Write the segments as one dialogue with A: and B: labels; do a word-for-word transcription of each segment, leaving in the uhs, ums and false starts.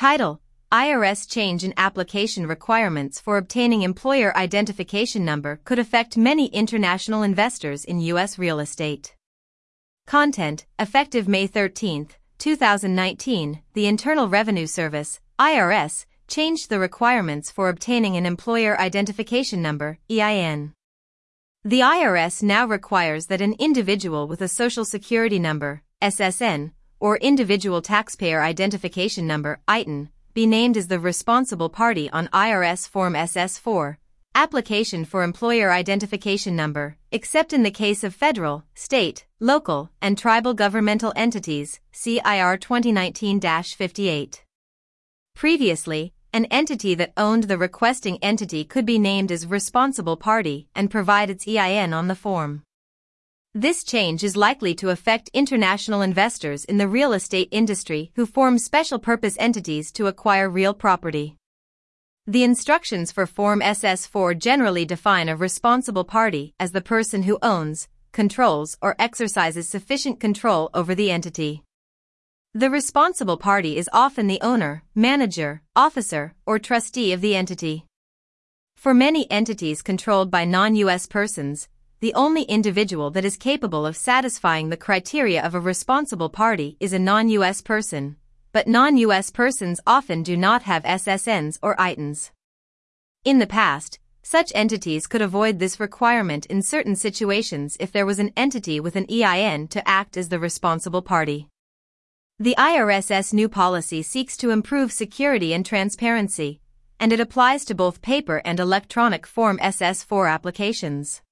A: Title: I R S change in application requirements for obtaining employer identification number could affect many international investors in U S real estate. Content: effective May thirteenth, two thousand nineteen, the Internal Revenue Service, I R S, changed the requirements for obtaining an employer identification number, E I N. The I R S now requires that an individual with a Social Security number, S S N, or Individual Taxpayer Identification Number, I T I N, be named as the responsible party on I R S Form S S four, Application for Employer Identification Number, except in the case of federal, state, local, and tribal governmental entities, see I R twenty nineteen dash fifty-eight. Previously, an entity that owned the requesting entity could be named as responsible party and provide its E I N on the form. This change is likely to affect international investors in the real estate industry who form special purpose entities to acquire real property. The instructions for Form S S four generally define a responsible party as the person who owns, controls, or exercises sufficient control over the entity. The responsible party is often the owner, manager, officer, or trustee of the entity. For many entities controlled by non-U S persons, the only individual that is capable of satisfying the criteria of a responsible party is a non-U S person, but non-U S persons often do not have S S Ns or I T Ns. In the past, such entities could avoid this requirement in certain situations if there was an entity with an E I N to act as the responsible party. The I R S's new policy seeks to improve security and transparency, and it applies to both paper and electronic Form S S four applications.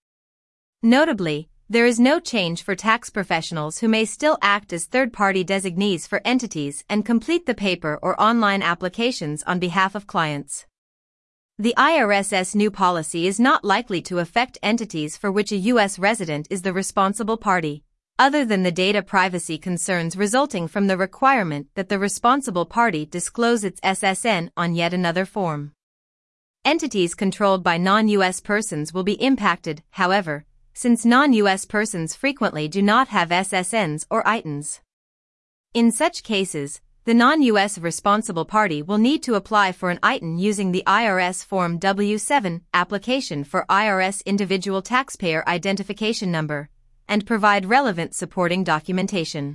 A: Notably, there is no change for tax professionals who may still act as third-party designees for entities and complete the paper or online applications on behalf of clients. The I R S's new policy is not likely to affect entities for which a U S resident is the responsible party, other than the data privacy concerns resulting from the requirement that the responsible party disclose its S S N on yet another form. Entities controlled by non-U S persons will be impacted, however, since non-U S persons frequently do not have S S Ns or I T Ns. In such cases, the non-U S responsible party will need to apply for an I T N using the I R S Form W seven, Application for I R S Individual Taxpayer Identification Number, and provide relevant supporting documentation.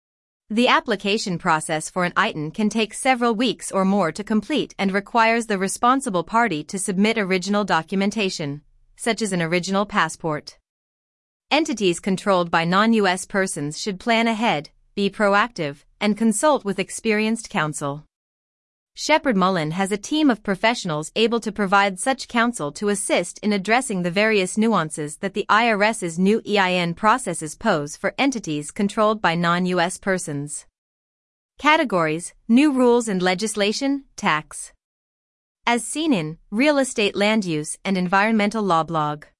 A: The application process for an I T N can take several weeks or more to complete and requires the responsible party to submit original documentation, such as an original passport. Entities controlled by non-U S persons should plan ahead, be proactive, and consult with experienced counsel. Sheppard Mullin has a team of professionals able to provide such counsel to assist in addressing the various nuances that the I R S's new E I N processes pose for entities controlled by non-U S persons. Categories, New Rules and Legislation, Tax. As seen in Real Estate Land Use and Environmental Law blog.